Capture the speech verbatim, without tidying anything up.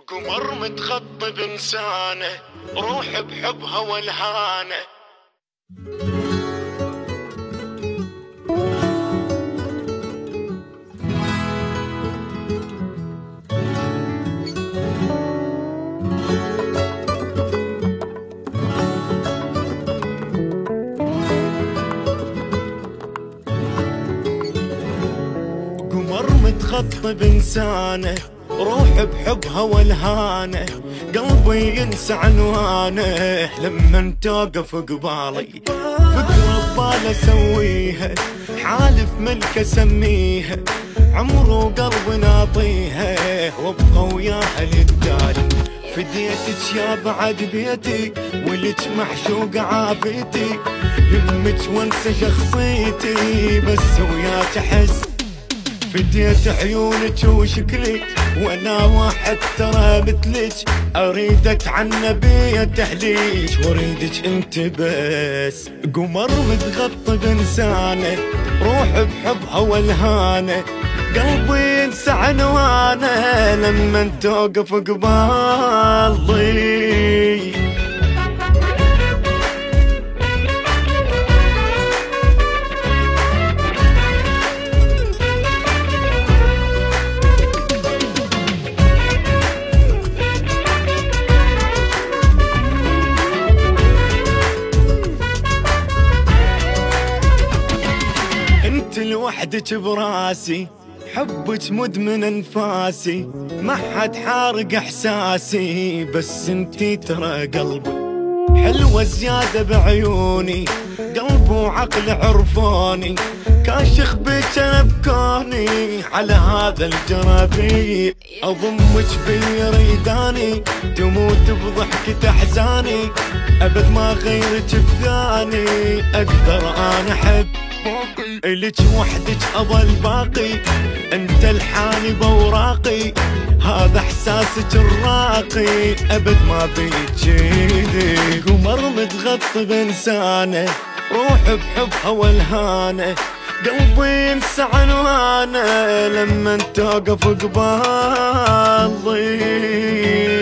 قمر متغطي بإنسانه، روح بحبها والهانه. قمر متغطي بإنسانه، روح بحبها والهانه. قلبي ينسى عنوانه لما توقف قبالي. فكرة ببالي اسويها، حالف ملك اسميها. عمر وقلبي ناطيها وابقى وياها للدالي. فديتك يا بعد بيتي ولك محشوق عافيتي. يمك وانسى شخصيتي بس وياك احس. فديت عيونك وشكلك وانا واحد ترى مثلك. اريد اتعنى تحليك واريدك انت بس. قمر متغطي بانسانه، روح بحبها والهانه. قلبي ينسى عنوانه لما توقف قبالي. انت لوحدك براسي، حبك مدمن انفاسي. ما حد حارق احساسي بس انتي ترى قلبي. حلوة زيادة بعيوني، قلب وعقل عرفوني. كاشخ بيك انا بكوني على هذا الجرابي. اضمك بي ريداني، تموت بضحكة احزاني. ابد ما غيرك بثاني، اقدر انا احب إلك وحدك أظل باقي. أنت الحاني بوراقي، هذا إحساسك الراقي. أبد ما بيجيني. قمر متغطي بإنسانه، روح بحبها والهانه. قلبي ينسى عنوانه لما توقف قبالي.